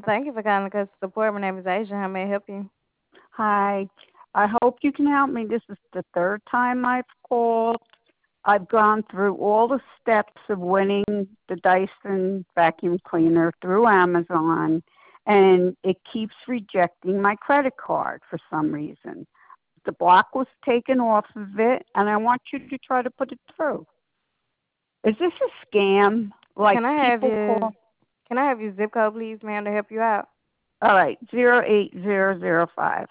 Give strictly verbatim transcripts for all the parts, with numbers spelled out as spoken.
Thank you for calling customer support. My name is Asia. How may I help you? Hi. I hope you can help me. This is the third time I've called. I've gone through all the steps of winning the Dyson vacuum cleaner through Amazon, and it keeps rejecting my credit card for some reason. The block was taken off of it, and I want you to try to put it through. Is this a scam? Like Can I have people your call? Can I have your zip code, please, ma'am, to help you out? All right, zero eight zero zero five.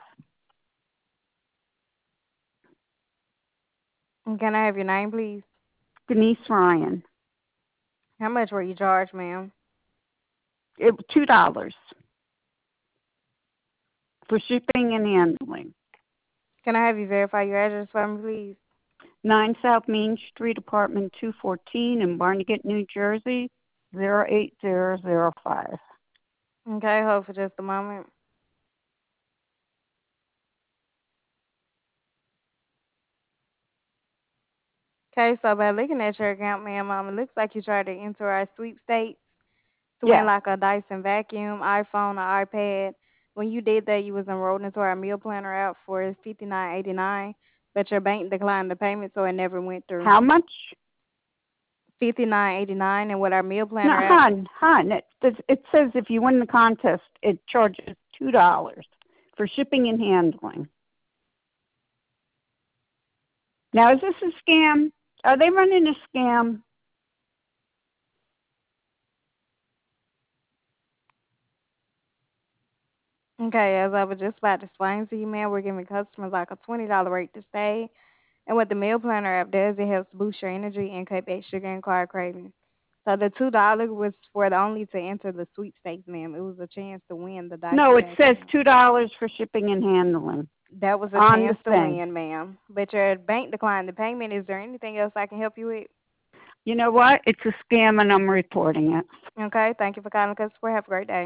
And can I have your name, please? Denise Ryan. How much were you charged, ma'am? It, two dollars for shipping and handling. Can I have you verify your address for me, please? nine South Main Street, apartment two fourteen in Barnegat, New Jersey, zero eight zero zero five. Okay, hold for just a moment. Okay, so by looking at your account, ma'am, um, it looks like you tried to enter our sweepstakes to win Yeah. like a Dyson vacuum, iPhone, or iPad. When you did that, you was enrolled into our meal planner app for fifty nine eighty nine, but your bank declined the payment, so it never went through. How much? Fifty nine eighty nine, and with our meal No, planner app, hon, hon. It, it says if you win the contest, it charges two dollars for shipping and handling. Now, is this a scam? Are they running a scam? okay, as I was just about to explain to you, man, we're giving customers like a twenty dollar rate to stay. And what the meal planner app does, it helps boost your energy and cut back sugar and carb cravings. So the two dollars was for the only to enter the sweepstakes, ma'am. It was a chance to win the No, Dyson it says vacuum. two dollars for shipping and handling That was a on the chance to thing. win, ma'am. But your bank declined the payment. Is there anything else I can help you with? You know what? It's a scam, and I'm reporting it. Okay, thank you for calling customer support. Have a great day.